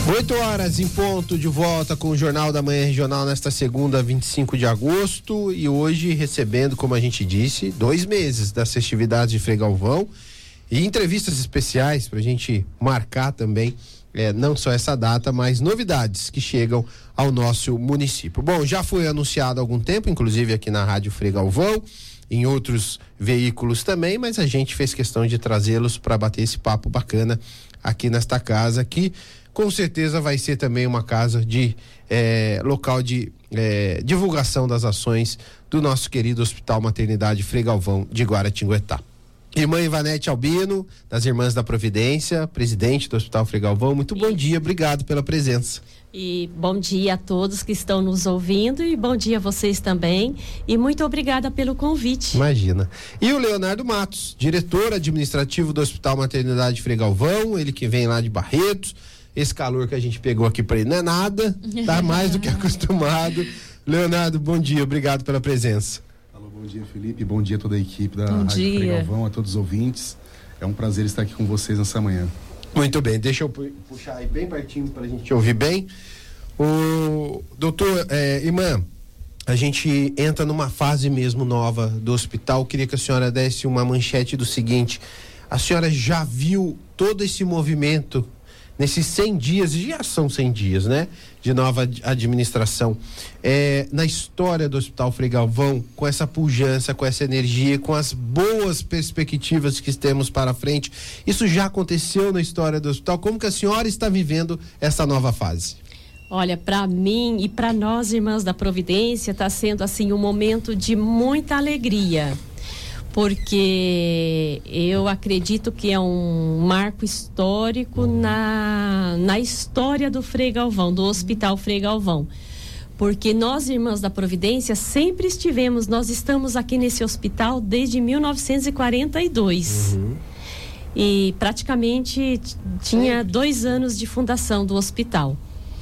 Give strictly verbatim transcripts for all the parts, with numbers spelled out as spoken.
oito horas em ponto, de volta com o Jornal da Manhã Regional nesta segunda, vinte e cinco de agosto, e hoje recebendo, como a gente disse, dois meses das festividades de Frei Galvão e entrevistas especiais para a gente marcar também, é, não só essa data, mas novidades que chegam ao nosso município. Bom, já foi anunciado há algum tempo, inclusive aqui na Rádio Frei Galvão, em outros veículos também, mas a gente fez questão de trazê-los para bater esse papo bacana aqui nesta casa, que com certeza vai ser também uma casa de eh, local de eh, divulgação das ações do nosso querido Hospital Maternidade Frei Galvão de Guaratinguetá. Irmã Ivanete Albino, das Irmãs da Providência, presidente do Hospital Frei Galvão, muito bom dia, obrigado pela presença. E bom dia a todos que estão nos ouvindo e bom dia a vocês também e muito obrigada pelo convite. Imagina. E o Leonardo Matos, diretor administrativo do Hospital Maternidade Frei Galvão, ele que vem lá de Barretos. Esse calor que a gente pegou aqui para ele não é nada, tá mais do que acostumado. Leonardo, bom dia, obrigado pela presença. Alô, bom dia, Felipe, bom dia a toda a equipe da bom Rádio dia. Frei Galvão, a todos os ouvintes. É um prazer estar aqui com vocês nessa manhã. Muito bem, deixa eu puxar aí bem pertinho para a gente ouvir bem. O doutor, é, irmã, a gente entra numa fase mesmo nova do hospital. Queria que a senhora desse uma manchete do seguinte: a senhora já viu todo esse movimento nesses cem dias, já são cem dias, né? De nova administração, é, na história do Hospital Frei Galvão, com essa pujança, com essa energia, com as boas perspectivas que temos para frente. Isso já aconteceu na história do hospital? Como que a senhora está vivendo essa nova fase? Olha, para mim e para nós, Irmãs da Providência, está sendo assim um momento de muita alegria. Porque eu acredito que é um marco histórico na, na história do Frei Galvão, do Hospital Frei Galvão. Porque nós, Irmãs da Providência, sempre estivemos, nós estamos aqui nesse hospital desde mil novecentos e quarenta e dois. Uhum. E praticamente t- tinha dois anos de fundação do hospital.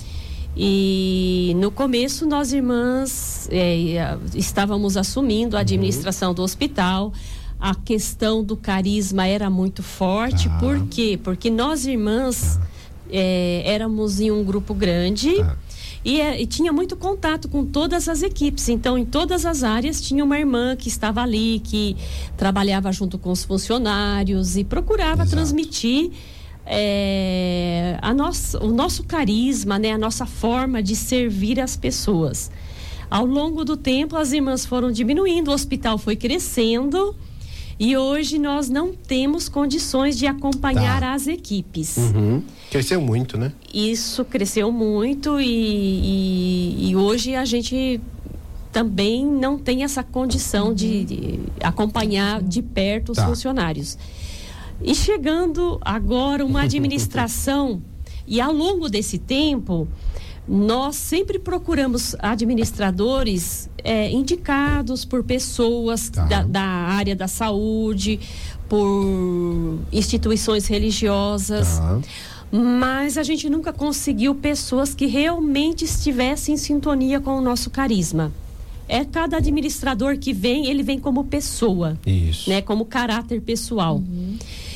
E no começo nós irmãs é, estávamos assumindo a administração do hospital. A questão do carisma era muito forte. Ah. Por quê? Porque nós irmãs ah. é, éramos em um grupo grande ah. e, é, e tinha muito contato com todas as equipes. Então, em todas as áreas tinha uma irmã que estava ali, que trabalhava junto com os funcionários e procurava Exato. transmitir É, a nossa, o nosso carisma, né, a nossa forma de servir as pessoas. Ao longo do tempo, as irmãs foram diminuindo, o hospital foi crescendo e hoje nós não temos condições de acompanhar tá. as equipes. Uhum. Cresceu muito, né? Isso cresceu muito e, e, e hoje a gente também não tem essa condição uhum. de, de acompanhar de perto os tá. funcionários. E chegando agora uma administração, e ao longo desse tempo, nós sempre procuramos administradores é, indicados por pessoas tá. da, da área da saúde, por instituições religiosas, tá. mas a gente nunca conseguiu pessoas que realmente estivessem em sintonia com o nosso carisma. É cada administrador que vem, ele vem como pessoa, Isso. né, como caráter pessoal. Uhum.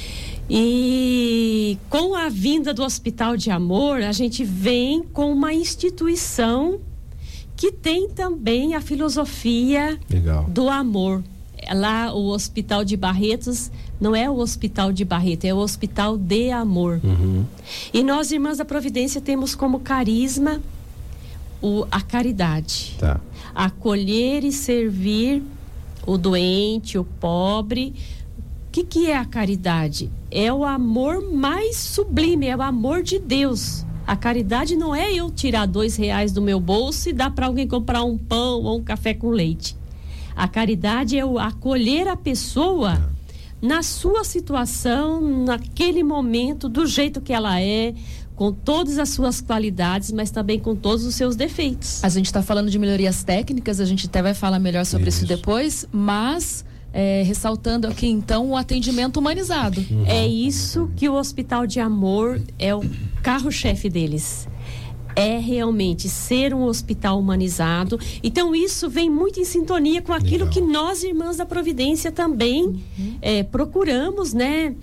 E com a vinda do Hospital de Amor, a gente vem com uma instituição que tem também a filosofia Legal. do amor. Lá o Hospital de Barretos não é o Hospital de Barretos, é o Hospital de Amor. Uhum. E nós, Irmãs da Providência, temos como carisma o, a caridade. Tá. Acolher e servir o doente, o pobre. O que, que é a caridade? É o amor mais sublime, é o amor de Deus. A caridade não é eu tirar dois reais do meu bolso e dar para alguém comprar um pão ou um café com leite. A caridade é o acolher a pessoa na sua situação, naquele momento, do jeito que ela é, com todas as suas qualidades, mas também com todos os seus defeitos. A gente está falando de melhorias técnicas, a gente até vai falar melhor sobre isso, isso depois, mas é, ressaltando aqui então o atendimento humanizado. Uhum. É isso que o Hospital de Amor é o carro-chefe deles. É realmente ser um hospital humanizado. Então isso vem muito em sintonia com aquilo Legal. que nós, Irmãs da Providência, também uhum. é, procuramos, né?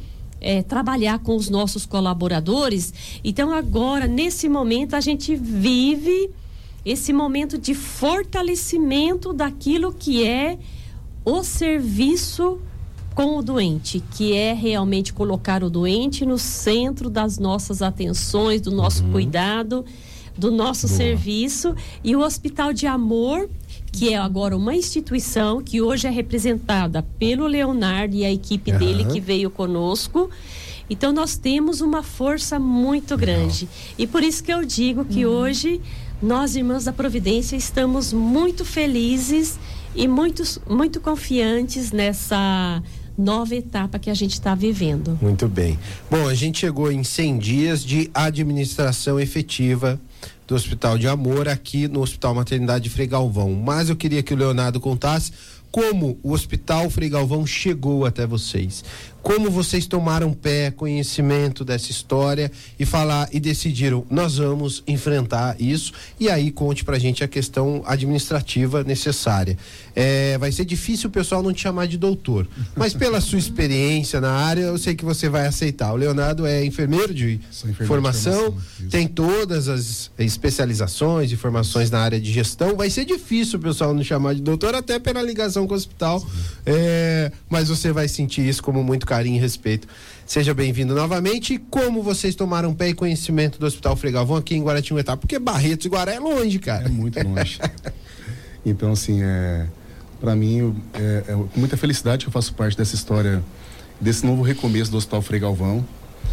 é, trabalhar com os nossos colaboradores. Então agora, nesse momento, a gente vive esse momento de fortalecimento daquilo que é o serviço com o doente, que é realmente colocar o doente no centro das nossas atenções, do nosso uhum. cuidado, do nosso Boa. serviço. E o Hospital de Amor, que é agora uma instituição que hoje é representada pelo Leonardo e a equipe uhum. dele que veio conosco. Então nós temos uma força muito grande. Uhum. E por isso que eu digo que uhum. hoje nós, Irmãs da Providência, estamos muito felizes e muito, muito confiantes nessa nova etapa que a gente está vivendo. Muito bem. Bom, a gente chegou em cem dias de administração efetiva do Hospital de Amor aqui no Hospital Maternidade Frei Galvão. Mas eu queria que o Leonardo contasse como o Hospital Frei Galvão chegou até vocês. Como vocês tomaram pé, conhecimento dessa história e falar e decidiram, nós vamos enfrentar isso. E aí conte pra gente a questão administrativa necessária. É, vai ser difícil o pessoal não te chamar de doutor, mas pela sua experiência na área, eu sei que você vai aceitar. O Leonardo é enfermeiro de enfermeiro formação, de formação tem todas as especializações e formações na área de gestão. Vai ser difícil o pessoal não chamar de doutor, até pela ligação com o hospital, é, mas você vai sentir isso como muito carinho e respeito. Seja bem-vindo novamente. E como vocês tomaram pé e conhecimento do Hospital Frei Galvão aqui em Guaratinguetá? Porque Barretos e Guará é longe, cara. É muito longe. Então, assim, é, para mim, é, é com muita felicidade que eu faço parte dessa história, desse novo recomeço do Hospital Frei Galvão.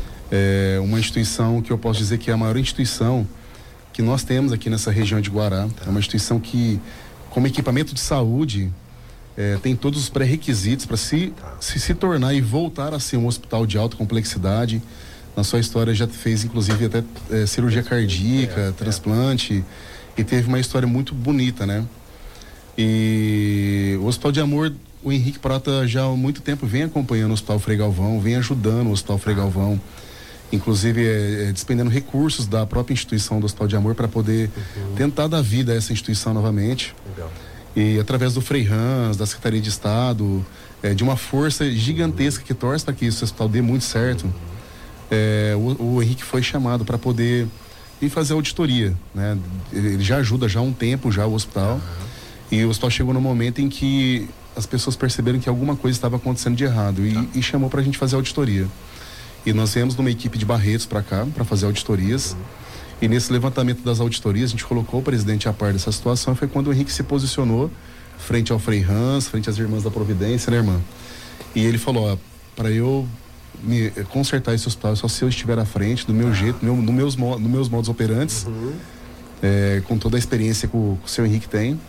É uma instituição que eu posso dizer que é a maior instituição que nós temos aqui nessa região de Guará. É uma instituição que, como equipamento de saúde, É, tem todos os pré-requisitos para se, se se tornar e voltar a ser um hospital de alta complexidade. Na sua história já fez inclusive até é, cirurgia cardíaca, é, transplante, é. e teve uma história muito bonita, né? E o Hospital de Amor, o Henrique Prata já há muito tempo vem acompanhando o Hospital Frei Galvão, vem ajudando o Hospital Frei Galvão, inclusive é, é, despendendo recursos da própria instituição do Hospital de Amor para poder uhum. tentar dar vida a essa instituição novamente. Legal. E através do Frei Hans, da Secretaria de Estado, é, de uma força gigantesca que torce para que esse hospital dê muito certo, é, o, o Henrique foi chamado para poder ir fazer auditoria, né? Ele, ele já ajuda já há um tempo já o hospital, uhum. e o hospital chegou no momento em que as pessoas perceberam que alguma coisa estava acontecendo de errado e, uhum. e chamou para a gente fazer auditoria. E nós viemos numa equipe de Barretos para cá para fazer auditorias. Uhum. E nesse levantamento das auditorias, a gente colocou o presidente a par dessa situação. Foi quando o Henrique se posicionou frente ao Frei Hans, frente às Irmãs da Providência, né, irmã? E ele falou, ó, para eu me consertar esse hospital, só se eu estiver à frente, do meu ah. jeito, no, no meus, no meus modos operantes, uhum. é, com toda a experiência que o, que o seu Henrique tem.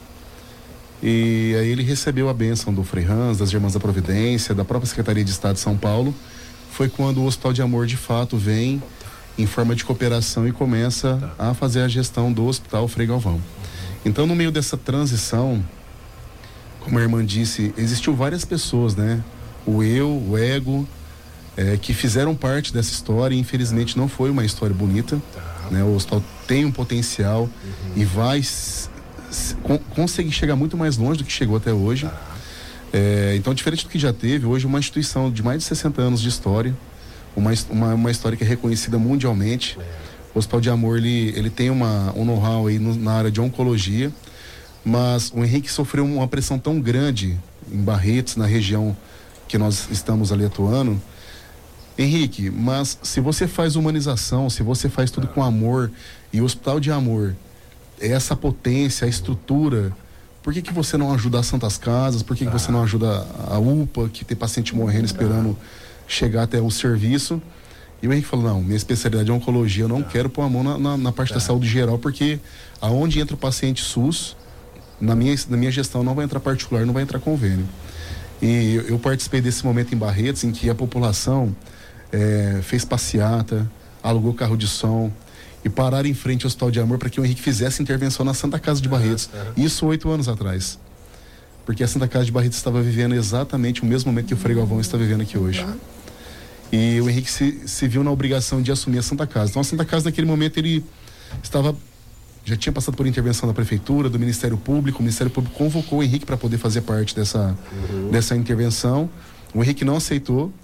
E aí ele recebeu a bênção do Frei Hans, das Irmãs da Providência, da própria Secretaria de Estado de São Paulo. Foi quando o Hospital de Amor, de fato, vem em forma de cooperação e começa tá. a fazer a gestão do Hospital Frei Galvão. Então, no meio dessa transição, como a irmã disse, existiu várias pessoas, né? O eu, o ego, é, que fizeram parte dessa história e infelizmente não foi uma história bonita, tá. né? O hospital tem um potencial uhum. e vai s- s- con- conseguir chegar muito mais longe do que chegou até hoje. Tá. É, então, diferente do que já teve, hoje uma instituição de mais de sessenta anos de história, Uma, uma, uma história que é reconhecida mundialmente. É. O Hospital de Amor, ele, ele tem uma, um know-how aí no, na área de oncologia, mas o Henrique sofreu uma pressão tão grande em Barretos, na região que nós estamos ali atuando. Henrique, mas se você faz humanização, se você faz tudo com amor, e o Hospital de Amor é essa potência, a estrutura, por que que você não ajuda as Santas Casas? Por que que você não ajuda a U P A, que tem paciente morrendo esperando chegar até o serviço? E o Henrique falou, não, minha especialidade é oncologia, eu não tá. quero pôr a mão na, na, na parte tá. da saúde geral, porque aonde entra o paciente SUS, na minha, na minha gestão não vai entrar particular, não vai entrar convênio. E eu, eu participei desse momento em Barretos, em que a população é, fez passeata, alugou carro de som e pararam em frente ao Hospital de Amor para que o Henrique fizesse intervenção na Santa Casa de Barretos. Uhum. Isso oito anos atrás. Porque a Santa Casa de Barretos estava vivendo exatamente o mesmo momento que o Frei Galvão está vivendo aqui hoje. Uhum. E o Henrique se, se viu na obrigação de assumir a Santa Casa. Então a Santa Casa, naquele momento, ele estava, já tinha passado por intervenção da Prefeitura, do Ministério Público. O Ministério Público convocou o Henrique para poder fazer parte dessa, uhum. dessa intervenção. O Henrique não aceitou.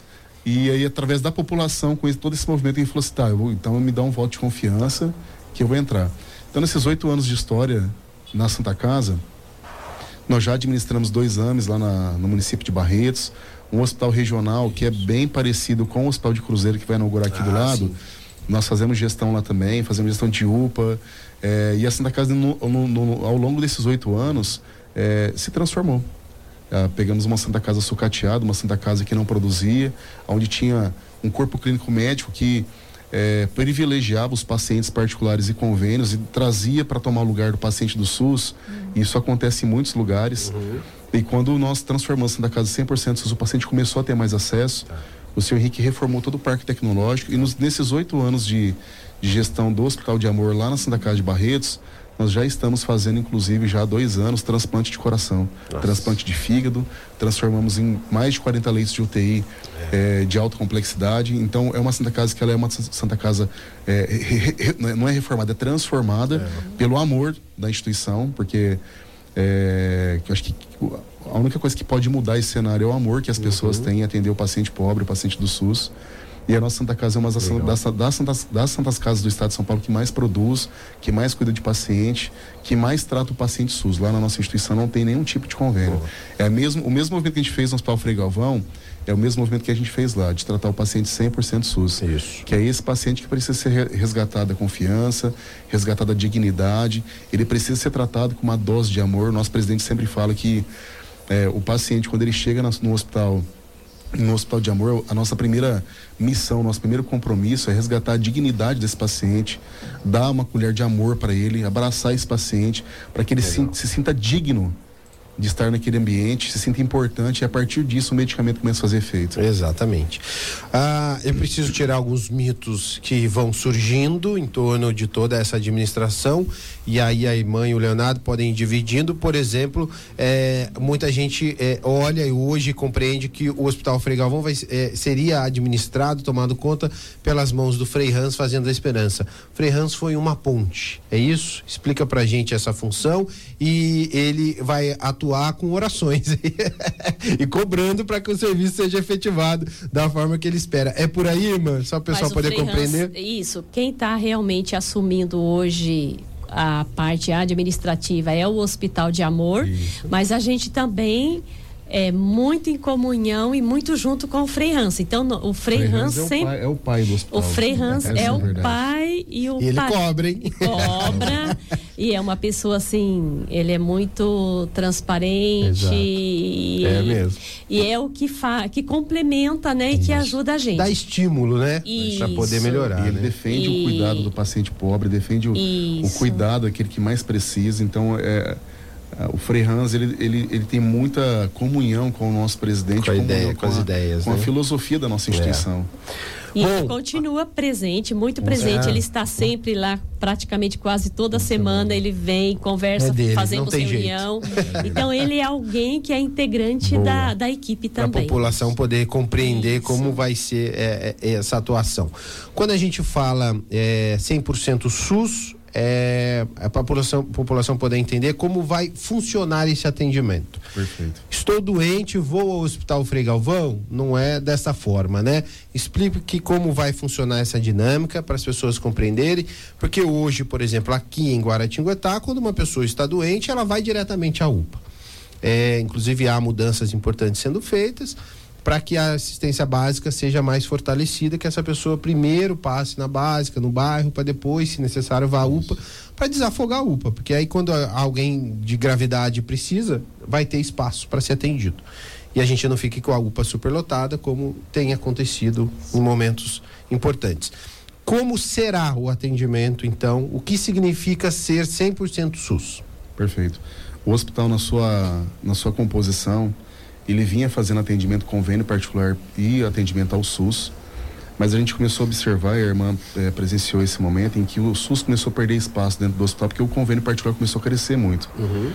E aí, através da população, com esse, todo esse movimento, ele falou assim, tá, eu vou, então me dá um voto de confiança que eu vou entrar. Então, nesses oito anos de história na Santa Casa, nós já administramos dois ames lá na, no município de Barretos, um hospital regional que é bem parecido com o Hospital de Cruzeiro que vai inaugurar aqui ah, do lado. Sim. Nós fazemos gestão lá também, fazemos gestão de U P A, é, e a Santa Casa, no, no, no, ao longo desses oito anos, é, se transformou. Uh, pegamos uma Santa Casa sucateada, uma Santa Casa que não produzia, onde tinha um corpo clínico médico que é, privilegiava os pacientes particulares e convênios e trazia para tomar o lugar do paciente do SUS. Uhum. Isso acontece em muitos lugares. Uhum. E quando nós transformamos a Santa Casa cem por cento SUS, o paciente começou a ter mais acesso. Uhum. O senhor Henrique reformou todo o parque tecnológico e nos, nesses oito anos de, de gestão do Hospital de Amor lá na Santa Casa de Barretos, nós já estamos fazendo, inclusive, já há dois anos, transplante de coração, Nossa. transplante de fígado, transformamos em mais de quarenta leitos de U T I é. É, de alta complexidade. Então, é uma Santa Casa que ela é uma Santa Casa, é, re, re, não é reformada, é transformada é. pelo amor da instituição, porque é, eu acho que a única coisa que pode mudar esse cenário é o amor que as pessoas uhum. têm em atender o paciente pobre, o paciente do SUS. E a nossa Santa Casa é uma das, das, das, Santas, das Santas Casas do Estado de São Paulo que mais produz, que mais cuida de paciente, que mais trata o paciente SUS. Lá na nossa instituição não tem nenhum tipo de convênio. É mesmo, o mesmo movimento que a gente fez no Hospital Frei Galvão, é o mesmo movimento que a gente fez lá, de tratar o paciente cem por cento SUS. Isso. Que é esse paciente que precisa ser resgatado a confiança, resgatado a dignidade, ele precisa ser tratado com uma dose de amor. O nosso presidente sempre fala que é, o paciente, quando ele chega no, no hospital, no Hospital de Amor, a nossa primeira missão, nosso primeiro compromisso é resgatar a dignidade desse paciente, dar uma colher de amor para ele, abraçar esse paciente, para que ele se, se sinta digno de estar naquele ambiente, se sinta importante, e a partir disso o medicamento começa a fazer efeito. Exatamente. Ah, eu preciso tirar alguns mitos que vão surgindo em torno de toda essa administração, e aí a irmã e o Leonardo podem ir dividindo. Por exemplo, é, muita gente é, olha e hoje compreende que o Hospital Frei Galvão vai, é, seria administrado, tomado conta pelas mãos do Frei Hans, Fazenda da Esperança. Frei Hans foi uma ponte, é isso? Explica pra gente essa função, e ele vai atuar com orações e cobrando para que o serviço seja efetivado da forma que ele espera. É por aí, irmã? Só o pessoal poder compreender. Hans, isso, quem está realmente assumindo hoje a parte administrativa é o Hospital de Amor, isso. Mas a gente também é muito em comunhão e muito junto com o Frei Hans. Então, no, o Frei, Frei Hans, Hans sempre... é o pai do hospital. O Frei Hans é, é o pai e o e ele pai... cobra, hein? Cobra. E é uma pessoa, assim, ele é muito transparente. E, é mesmo. E é o que, fa, que complementa, né? E que ajuda a gente. Dá estímulo, né? Para poder melhorar. E ele né? defende e... o cuidado do paciente pobre, defende o, o cuidado daquele que mais precisa. Então, é... o Frei Hans, ele, ele, ele tem muita comunhão com o nosso presidente, com, a ideia, com, com as a, ideias, com né? a filosofia da nossa instituição. É. E Bom, ele continua presente, muito presente. É. Ele está sempre lá, praticamente quase toda semana. Ele vem, conversa, é dele, fazemos reunião. Então, ele é alguém que é integrante da, da equipe também. Para a população poder compreender Isso. como vai ser é, é, essa atuação. Quando a gente fala é, cem por cento SUS, É, a população, população poder entender como vai funcionar esse atendimento. Perfeito. Estou doente, vou ao Hospital Frei Galvão? Não é dessa forma, né? Explique como vai funcionar essa dinâmica para as pessoas compreenderem, porque hoje, por exemplo, aqui em Guaratinguetá, quando uma pessoa está doente, ela vai diretamente à U P A. É, inclusive há mudanças importantes sendo feitas para que a assistência básica seja mais fortalecida, que essa pessoa primeiro passe na básica, no bairro, para depois, se necessário, vá à U P A, para desafogar a U P A, porque aí quando alguém de gravidade precisa, vai ter espaço para ser atendido. E a gente não fique com a U P A superlotada, como tem acontecido em momentos importantes. Como será o atendimento, então? O que significa ser cem por cento SUS? Perfeito. O hospital, na sua, na sua composição, ele vinha fazendo atendimento convênio particular e atendimento ao SUS, mas a gente começou a observar, a irmã é, presenciou esse momento em que o SUS começou a perder espaço dentro do hospital, porque o convênio particular começou a crescer muito. Uhum.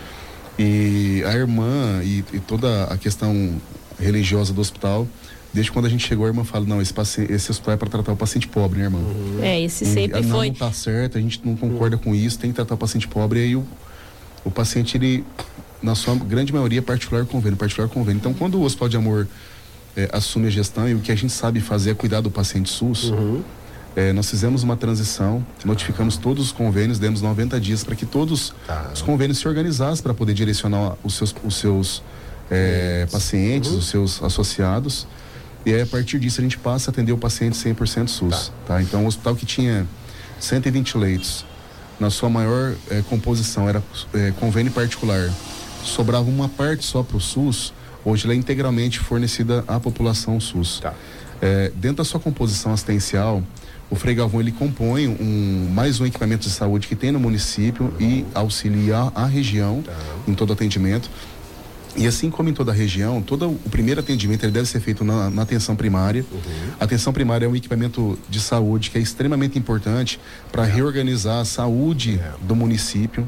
E a irmã e, e toda a questão religiosa do hospital, desde quando a gente chegou, a irmã fala, não, esse, paciente, esse hospital é para tratar o paciente pobre, né, irmã? Uhum. É, esse sempre e, foi... Não tá certo, a gente não concorda uhum. com isso, tem que tratar o paciente pobre, e aí o, o paciente, ele... na sua grande maioria, particular convênio, particular convênio. Então, quando o Hospital de Amor é, assume a gestão e o que a gente sabe fazer é cuidar do paciente SUS, uhum. é, nós fizemos uma transição, notificamos todos os convênios, demos noventa dias para que todos tá. os convênios se organizassem para poder direcionar os seus, os seus é, pacientes, uhum. os seus associados. E aí, a partir disso a gente passa a atender o paciente cem por cento SUS. Tá. Tá? Então, o hospital que tinha cento e vinte leitos, na sua maior é, composição era é, convênio particular, sobrava uma parte só para o SUS, hoje ela é integralmente fornecida à população SUS. Tá. É, dentro da sua composição assistencial, o Frei Galvão ele compõe um, mais um equipamento de saúde que tem no município uhum. e auxilia a região tá. em todo atendimento. E assim como em toda a região, todo o primeiro atendimento ele deve ser feito na, na atenção primária. Uhum. A atenção primária é um equipamento de saúde que é extremamente importante para é. reorganizar a saúde é. do município.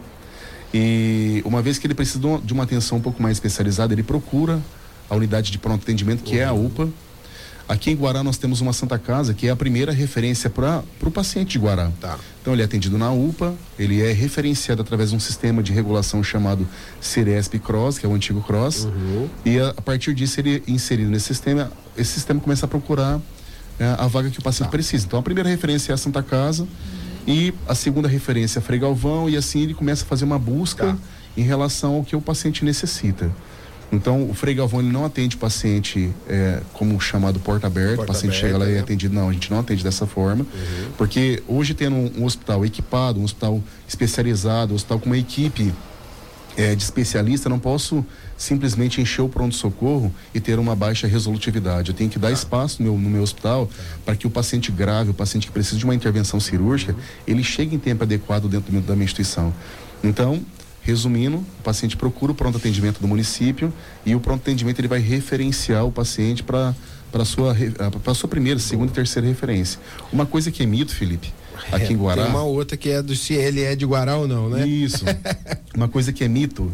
E uma vez que ele precisa de uma atenção um pouco mais especializada, ele procura a unidade de pronto atendimento, que uhum. é a U P A. Aqui em Guará nós temos uma Santa Casa, que é a primeira referência para o paciente de Guará. Tá. Então ele é atendido na U P A, ele é referenciado através de um sistema de regulação chamado Ciresp Cross, que é o antigo Cross, uhum. e a, a partir disso ele é inserido nesse sistema, esse sistema começa a procurar é, a vaga que o paciente tá. precisa. Então a primeira referência é a Santa Casa, uhum. e a segunda referência é Frei Galvão, e assim ele começa a fazer uma busca tá. em relação ao que o paciente necessita. Então, o Frei Galvão ele não atende paciente é, como chamado porta aberta, o paciente aberta, chega lá né? e é atendido. Não, a gente não atende dessa forma, uhum. porque hoje tendo um, um hospital equipado, um hospital especializado, um hospital com uma equipe é, de especialista, eu não posso simplesmente encher o pronto-socorro e ter uma baixa resolutividade. Eu tenho que dar ah. espaço no meu, no meu hospital ah. para que o paciente grave, o paciente que precisa de uma intervenção cirúrgica, uhum. ele chegue em tempo adequado dentro do, da minha instituição. Então, resumindo, o paciente procura o pronto atendimento do município e o pronto atendimento ele vai referenciar o paciente para para sua para sua primeira, segunda e terceira referência. Uma coisa que é mito, Felipe, aqui é, em Guará. Tem uma outra que é do se ele é de Guará ou não, né? Isso. Uma coisa que é mito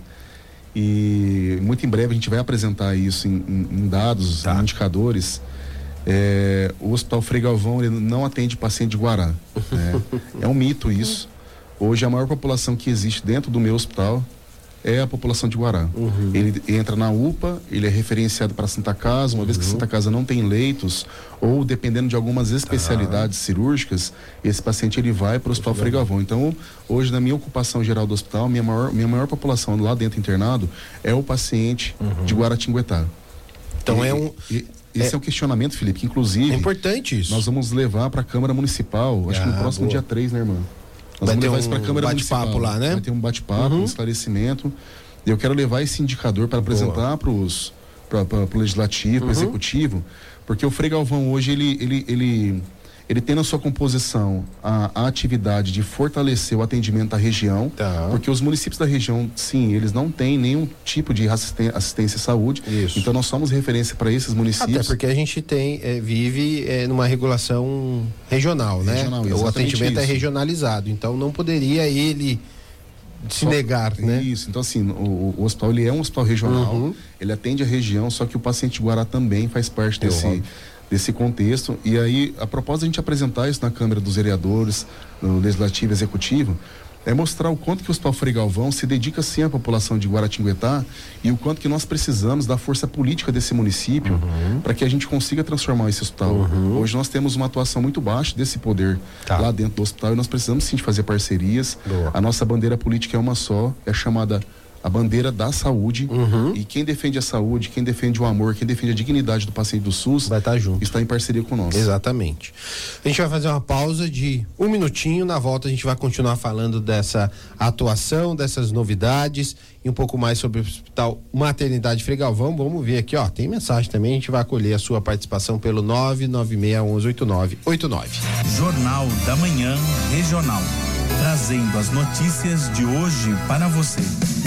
e muito em breve a gente vai apresentar isso em, em, em dados, tá. em indicadores. É, o Hospital Frei Galvão ele não atende paciente de Guará. Né? É um mito isso. Hoje a maior população que existe dentro do meu hospital é a população de Guará. Uhum. Ele entra na U P A, ele é referenciado para a Santa Casa, uma uhum. vez que a Santa Casa não tem leitos, ou dependendo de algumas especialidades ah. cirúrgicas, esse paciente ele vai para o Hospital Frei Galvão. Então, hoje na minha ocupação geral do hospital, minha maior, minha maior população lá dentro internado é o paciente uhum. de Guaratinguetá. Então e, é um... E, esse é, é um questionamento, Felipe, que inclusive... É importante isso. Nós vamos levar para a Câmara Municipal, acho ah, que no próximo boa. dia três, né, irmã? Nós vai vamos ter levar um isso para a Câmara bate-papo Municipal. lá, né? Vai ter um bate-papo, uhum. um esclarecimento. E eu quero levar esse indicador para apresentar para os para o legislativo, para o uhum. executivo, porque o Frei Galvão hoje ele ele ele ele tem na sua composição a, a atividade de fortalecer o atendimento da região, tá. porque os municípios da região, sim, eles não têm nenhum tipo de assisten- assistência à saúde. Isso. Então nós somos referência para esses municípios. Até porque a gente tem é, vive é, numa regulação regional, né? Regional, o atendimento isso. é regionalizado, então não poderia ele se só, negar, né? Isso, então assim, o, o hospital ele é um hospital regional, uhum. ele atende a região, só que o paciente de Guará também faz parte desse... Uhum. desse contexto, e aí a propósito de a gente apresentar isso na Câmara dos Vereadores, no Legislativo e Executivo, é mostrar o quanto que o Hospital Frei Galvão se dedica sim à população de Guaratinguetá e o quanto que nós precisamos da força política desse município uhum. para que a gente consiga transformar esse hospital. Uhum. Hoje nós temos uma atuação muito baixa desse poder tá. lá dentro do hospital e nós precisamos sim de fazer parcerias. Boa. A nossa bandeira política é uma só, é chamada a bandeira da saúde, uhum. e quem defende a saúde, quem defende o amor, quem defende a dignidade do paciente do SUS vai estar junto, está em parceria com nós. Exatamente. A gente vai fazer uma pausa de um minutinho, na volta a gente vai continuar falando dessa atuação, dessas novidades e um pouco mais sobre o Hospital Maternidade Frei Galvão. Vamos ver aqui, ó, tem mensagem também, a gente vai acolher a sua participação pelo nove nove seis um um oito nove oito nove. Jornal da Manhã Regional, trazendo as notícias de hoje para você.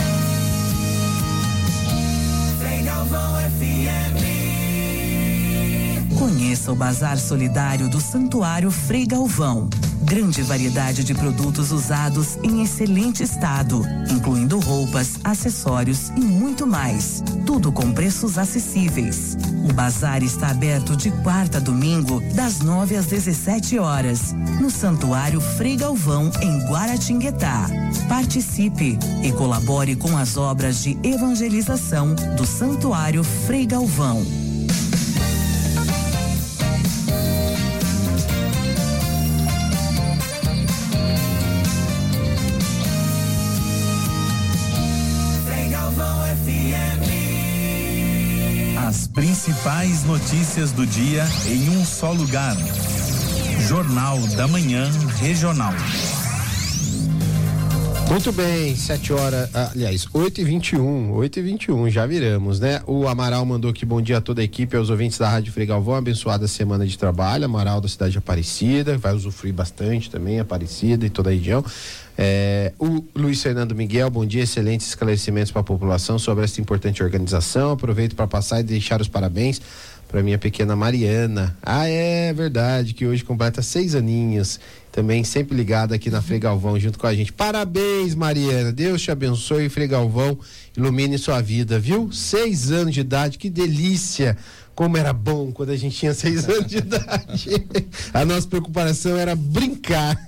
Conheça o Bazar Solidário do Santuário Frei Galvão. Grande variedade de produtos usados em excelente estado, incluindo roupas, acessórios e muito mais. Tudo com preços acessíveis. O bazar está aberto de quarta a domingo, das nove às dezessete horas, no Santuário Frei Galvão, em Guaratinguetá. Participe e colabore com as obras de evangelização do Santuário Frei Galvão. principais notícias do dia em um só lugar. Jornal da Manhã Regional. Muito bem, sete horas, aliás, oito e vinte e um, oito e vinte e um, já viramos, né? O Amaral mandou aqui bom dia a toda a equipe, aos ouvintes da Rádio Frei Galvão, abençoada semana de trabalho. Amaral da cidade de Aparecida, vai usufruir bastante também, Aparecida e toda a região. É, o Luiz Fernando Miguel, bom dia, excelentes esclarecimentos para a população sobre essa importante organização. Aproveito para passar e deixar os parabéns para minha pequena Mariana. Ah, é verdade, que hoje completa seis aninhos. Também sempre ligada aqui na Frei Galvão junto com a gente. Parabéns, Mariana. Deus te abençoe, Frei Galvão, ilumine sua vida, viu? Seis anos de idade, que delícia. Como era bom quando a gente tinha seis anos de idade. A nossa preocupação era brincar.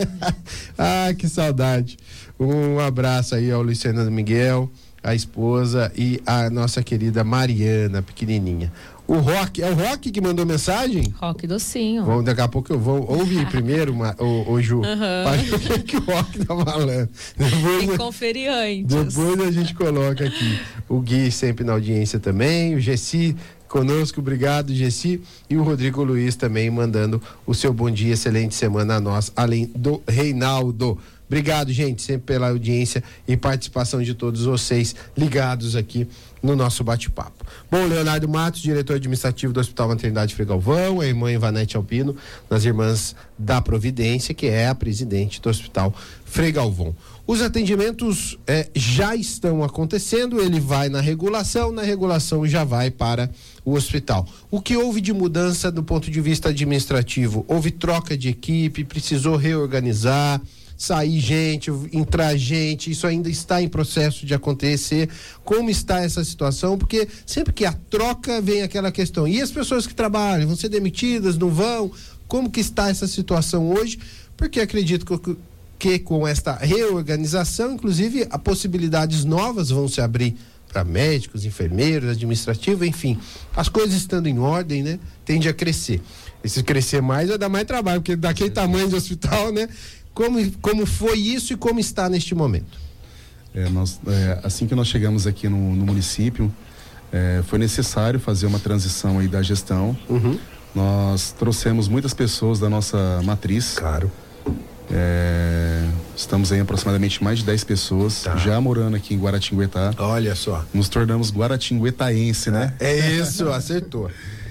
Ah, que saudade. Um abraço aí ao Luiz Fernando Miguel, a esposa e a nossa querida Mariana, pequenininha. O Rock, é o Rock que mandou mensagem? Rock docinho. Vamos, daqui a pouco eu vou ouvir primeiro, o, o Ju, uhum. para ver o que o Rock tá falando. Tem que conferir antes. Depois a gente coloca aqui. O Gui sempre na audiência também, o Gessi conosco, obrigado, Gessi, e o Rodrigo Luiz também mandando o seu bom dia, excelente semana a nós, além do Reinaldo. Obrigado, gente, sempre pela audiência e participação de todos vocês ligados aqui no nosso bate-papo. Bom, Leonardo Matos, diretor administrativo do Hospital Maternidade Frei Galvão, a irmã Ivanete Alpino, das Irmãs da Providência, que é a presidente do Hospital Frei Galvão. Os atendimentos eh, já estão acontecendo, ele vai na regulação, na regulação já vai para o hospital. O que houve de mudança do ponto de vista administrativo? Houve troca de equipe, precisou reorganizar, sair gente, entrar gente, isso ainda está em processo de acontecer. Como está essa situação? Porque sempre que a troca vem aquela questão, e as pessoas que trabalham, vão ser demitidas, não vão? Como que está essa situação hoje? Porque acredito que, que com esta reorganização, inclusive, a possibilidades novas vão se abrir para médicos, enfermeiros, administrativo, enfim, as coisas estando em ordem, né? Tende a crescer. E se crescer mais, vai dar mais trabalho, porque daquele tamanho de hospital, né? Como, como foi isso e como está neste momento? É, nós, é, assim que nós chegamos aqui no, no município, é, foi necessário fazer uma transição aí da gestão. Uhum. Nós trouxemos muitas pessoas da nossa matriz. Claro. É, estamos aí aproximadamente mais de dez pessoas, tá, já morando aqui em Guaratinguetá. Olha só. Nos tornamos guaratinguetaense, né? É isso, acertou.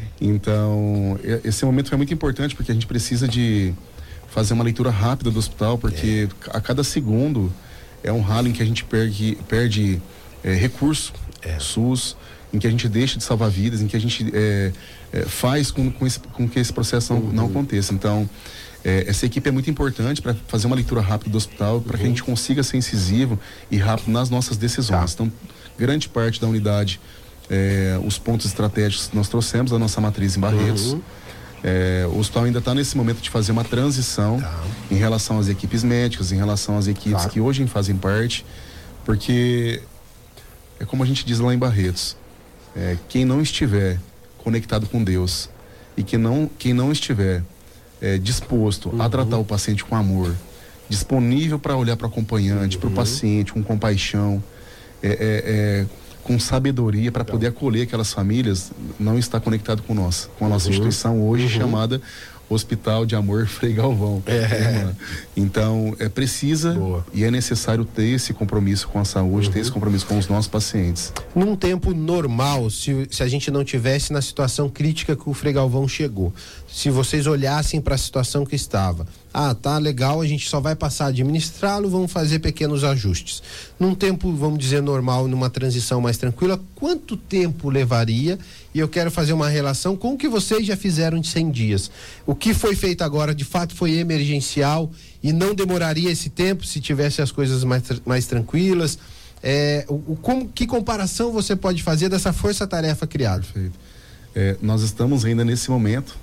Então, esse momento foi muito importante porque a gente precisa de fazer uma leitura rápida do hospital, porque é. a cada segundo é um ralo em que a gente perde, perde é, recurso, é. SUS, em que a gente deixa de salvar vidas, em que a gente é, é, faz com, com, esse, com que esse processo não, uhum. não aconteça. Então, é, essa equipe é muito importante para fazer uma leitura rápida do hospital, para uhum. que a gente consiga ser incisivo e rápido nas nossas decisões. Tá. Então, grande parte da unidade, é, os pontos estratégicos que nós trouxemos da nossa matriz em Barretos. Uhum. É, o hospital ainda está nesse momento de fazer uma transição, tá, em relação às equipes médicas, em relação às equipes, claro, que hoje fazem parte, porque é como a gente diz lá em Barretos, é, quem não estiver conectado com Deus e que não, quem não estiver é, disposto uhum. a tratar o paciente com amor, disponível para olhar para o acompanhante, uhum. para o paciente com compaixão, é, é, é, com sabedoria para poder acolher aquelas famílias, não está conectado com nós, com a nossa uhum. instituição hoje uhum. chamada Hospital de Amor Frei Galvão. É. Então, é precisa Boa. e é necessário ter esse compromisso com a saúde, uhum. ter esse compromisso com os nossos pacientes. Num tempo normal, se, se a gente não tivesse na situação crítica que o Frei Galvão chegou, se vocês olhassem para a situação que estava, ah, tá legal, a gente só vai passar a administrá-lo, vamos fazer pequenos ajustes. Num tempo, vamos dizer, normal, numa transição mais tranquila, quanto tempo levaria? E eu quero fazer uma relação com o que vocês já fizeram de cem dias. O que foi feito agora, de fato, foi emergencial e não demoraria esse tempo se tivesse as coisas mais, mais tranquilas. É, o, o, como, que comparação você pode fazer dessa força-tarefa criada? Perfeito. É, nós estamos ainda nesse momento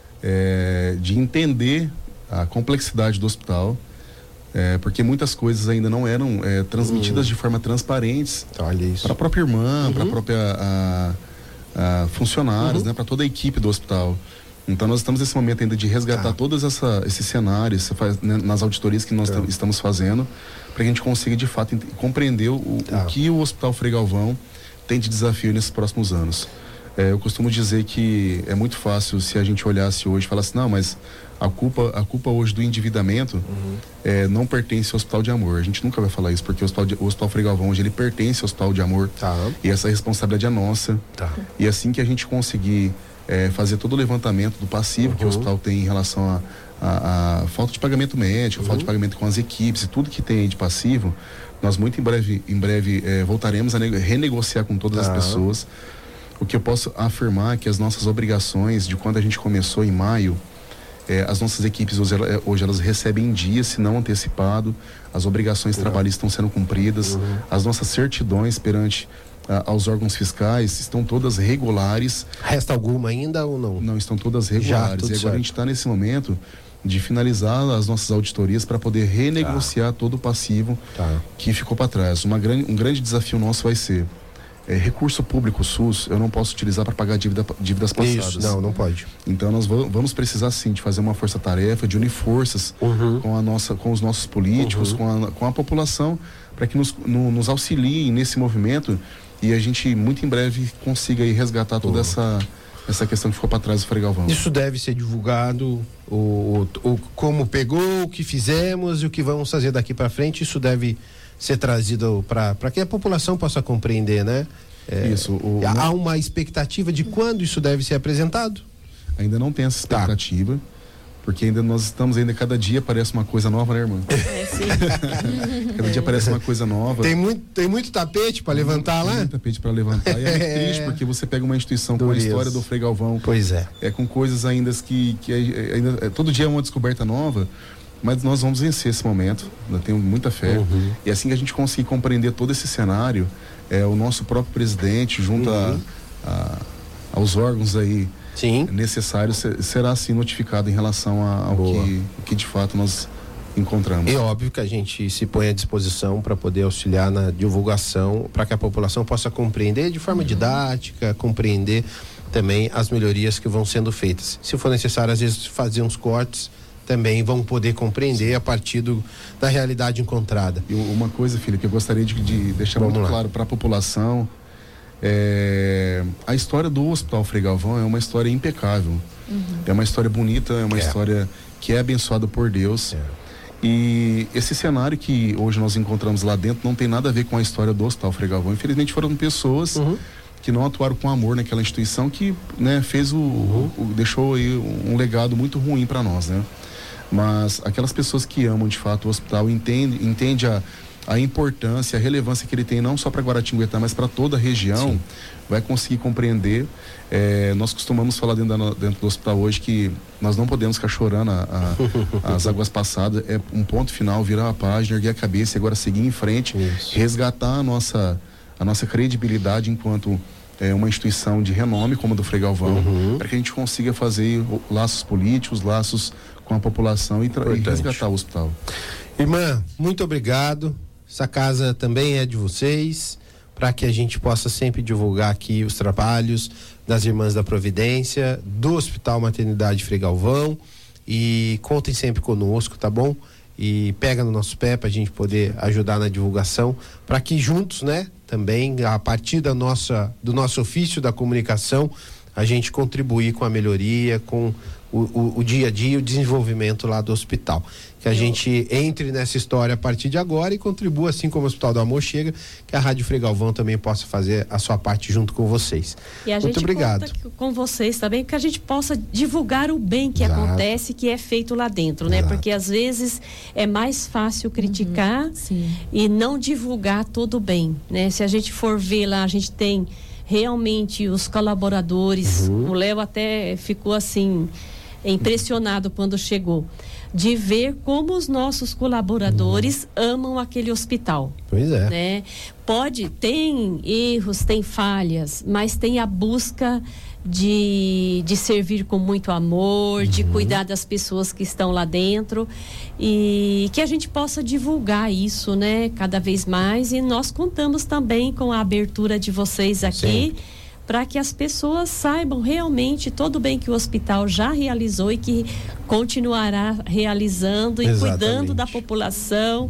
é, de entender a complexidade do hospital, é, porque muitas coisas ainda não eram é, transmitidas uhum. de forma transparente para a própria irmã, uhum. para a própria a, a funcionários, uhum. né, para toda a equipe do hospital. Então nós estamos nesse momento ainda de resgatar tá. todos essa, esses cenários né, nas auditorias que nós é. estamos fazendo, para que a gente consiga de fato compreender o, tá. o que o Hospital Frei Galvão tem de desafio nesses próximos anos. É, eu costumo dizer que é muito fácil se a gente olhasse hoje e falasse, não, mas a culpa, a culpa hoje do endividamento uhum. é, não pertence ao Hospital de Amor. A gente nunca vai falar isso, porque o Hospital, de, o Hospital Frei Galvão hoje ele pertence ao Hospital de Amor. Tá. E essa responsabilidade é nossa. Tá. E assim que a gente conseguir é, fazer todo o levantamento do passivo uhum. que o hospital tem em relação a A, a falta de pagamento médico, uhum. falta de pagamento com as equipes e tudo que tem aí de passivo, nós muito em breve, em breve é, voltaremos a renegociar com todas ah. as pessoas. O que eu posso afirmar é que as nossas obrigações de quando a gente começou em maio, é, as nossas equipes hoje, hoje elas recebem em dia, se não antecipado, as obrigações uhum. trabalhistas estão sendo cumpridas, uhum. as nossas certidões perante a, aos órgãos fiscais estão todas regulares. Resta alguma ainda ou não? Não, estão todas regulares. Já, e agora certo. A gente está nesse momento de finalizar as nossas auditorias para poder renegociar tá. todo o passivo tá. que ficou para trás. Uma grande, um grande desafio nosso vai ser é, recurso público SUS, eu não posso utilizar para pagar dívida, dívidas passadas. Isso, não, não pode. Então nós vamos precisar sim de fazer uma força-tarefa, de unir forças uhum. com, a nossa, com os nossos políticos, uhum. com, a, com a população, para que nos, no, nos auxiliem nesse movimento e a gente muito em breve consiga aí resgatar toda uhum. essa essa questão que ficou para trás do Frei Galvão. Isso deve ser divulgado, o, o, o como pegou, o que fizemos e o que vamos fazer daqui para frente. Isso deve ser trazido para que a população possa compreender, né? É, isso. O, há uma expectativa de quando isso deve ser apresentado? Ainda não tem essa expectativa. Tá. Porque ainda nós estamos ainda, cada dia aparece uma coisa nova, né, irmã? É, sim. Cada dia aparece uma coisa nova. Tem muito, tem muito tapete para levantar lá? Tem muito tapete para levantar. E é muito triste, porque você pega uma instituição com a história do Frei Galvão. Pois é. É com coisas ainda que, que ainda, é, todo dia é uma descoberta nova, mas nós vamos vencer esse momento. Eu tenho muita fé. Uhum. E assim que a gente conseguir compreender todo esse cenário, é, o nosso próprio presidente, junto uhum. a, a, aos órgãos aí, Sim. necessário, será assim notificado em relação a, ao que, que de fato nós encontramos. É óbvio que a gente se põe à disposição para poder auxiliar na divulgação, para que a população possa compreender de forma uhum. didática, compreender também as melhorias que vão sendo feitas. Se for necessário, às vezes, fazer uns cortes, também vão poder compreender Sim. a partir do, da realidade encontrada. E uma coisa, filho, que eu gostaria de, de deixar Vamos muito lá. claro para a população. É, a história do Hospital Frei Galvão é uma história impecável. Uhum. É uma história bonita, é uma é. história que é abençoada por Deus. É. E esse cenário que hoje nós encontramos lá dentro não tem nada a ver com a história do Hospital Frei Galvão. Infelizmente foram pessoas uhum. que não atuaram com amor naquela instituição, que, né, fez o, uhum. o deixou aí um legado muito ruim para nós, né? Mas aquelas pessoas que amam de fato o hospital, entende, entende a a importância, a relevância que ele tem não só para Guaratinguetá, mas para toda a região, Sim. vai conseguir compreender. É, nós costumamos falar dentro, da, dentro do hospital hoje que nós não podemos ficar chorando a, a, as águas passadas, é um ponto final, virar a página, erguer a cabeça e agora seguir em frente, Isso. resgatar a nossa, a nossa credibilidade enquanto é, uma instituição de renome como a do Frei Galvão, uhum. para que a gente consiga fazer laços políticos, laços com a população e, e resgatar o hospital. Irmã, muito obrigado. Essa casa também é de vocês, para que a gente possa sempre divulgar aqui os trabalhos das Irmãs da Providência, do Hospital Maternidade Frei Galvão, e contem sempre conosco, tá bom? E pega no nosso pé para a gente poder ajudar na divulgação, para que juntos, né, também, a partir da nossa, do nosso ofício da comunicação, a gente contribuir com a melhoria, com o, o, o dia a dia, o desenvolvimento lá do hospital. Que a Eu... gente entre nessa história a partir de agora e contribua, assim como o Hospital do Amor chega, que a Rádio Frei Galvão também possa fazer a sua parte junto com vocês. E a Muito gente obrigado. conta com vocês também, que a gente possa divulgar o bem que Exato. acontece, que é feito lá dentro, né? Exato. Porque às vezes é mais fácil criticar uhum. e não divulgar todo o bem, né? Se a gente for ver lá, a gente tem realmente os colaboradores, uhum. o Léo até ficou assim impressionado quando chegou, de ver como os nossos colaboradores uhum. amam aquele hospital. Pois é. Né? Pode, tem erros, tem falhas, mas tem a busca de, de servir com muito amor, uhum. de cuidar das pessoas que estão lá dentro, e que a gente possa divulgar isso, né, cada vez mais. E nós contamos também com a abertura de vocês aqui, para que as pessoas saibam realmente todo o bem que o hospital já realizou e que continuará realizando e Exatamente. cuidando da população,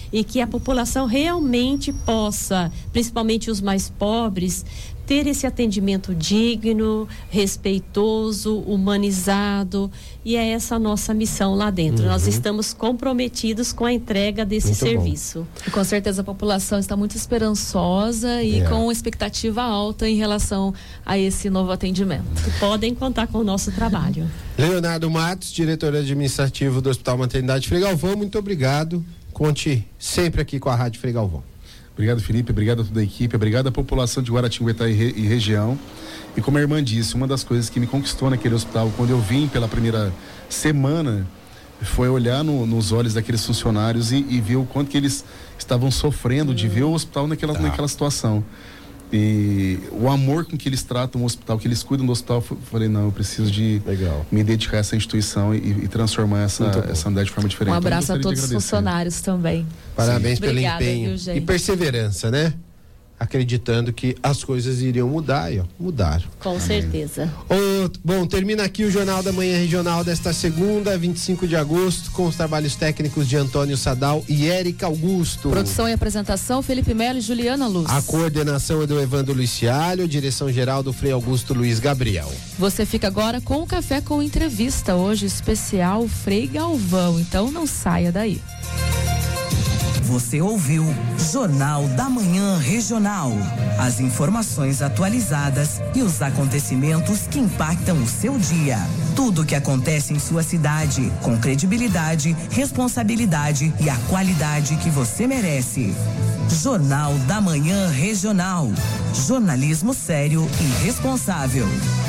e que a população realmente possa, principalmente os mais pobres, ter esse atendimento digno, respeitoso, humanizado, e é essa a nossa missão lá dentro. Uhum. Nós estamos comprometidos com a entrega desse muito serviço. E com certeza a população está muito esperançosa e é. com expectativa alta em relação a esse novo atendimento. Podem contar com o nosso trabalho. Leonardo Matos, diretor administrativo do Hospital Maternidade Frei Galvão, muito obrigado. Conte sempre aqui com a Rádio Frei Galvão. Obrigado, Felipe, obrigado a toda a equipe, obrigado à população de Guaratinguetá e, re, e região. E como a irmã disse, uma das coisas que me conquistou naquele hospital, quando eu vim pela primeira semana, foi olhar no, nos olhos daqueles funcionários e, e ver o quanto que eles estavam sofrendo de ver o hospital naquela, tá. naquela situação. E o amor com que eles tratam o hospital, que eles cuidam do hospital, eu falei, não, eu preciso de Legal. me dedicar a essa instituição e, e transformar essa, essa unidade de forma diferente. Um abraço então, a todos os funcionários também. Parabéns Sim. pelo Obrigada, empenho viu, e perseverança, né? Acreditando que as coisas iriam mudar e ó, mudaram. Com Amém. certeza. Oh, bom, termina aqui o Jornal da Manhã Regional desta segunda, vinte e cinco de agosto, com os trabalhos técnicos de Antônio Sadal e Érica Augusto. Produção e apresentação, Felipe Melo e Juliana Luz. A coordenação é do Evandro Lucialho, direção geral do Frei Augusto Luiz Gabriel. Você fica agora com o Café com Entrevista, hoje especial Frei Galvão, então não saia daí. Você ouviu Jornal da Manhã Regional. As informações atualizadas e os acontecimentos que impactam o seu dia. Tudo o que acontece em sua cidade, com credibilidade, responsabilidade e a qualidade que você merece. Jornal da Manhã Regional. Jornalismo sério e responsável.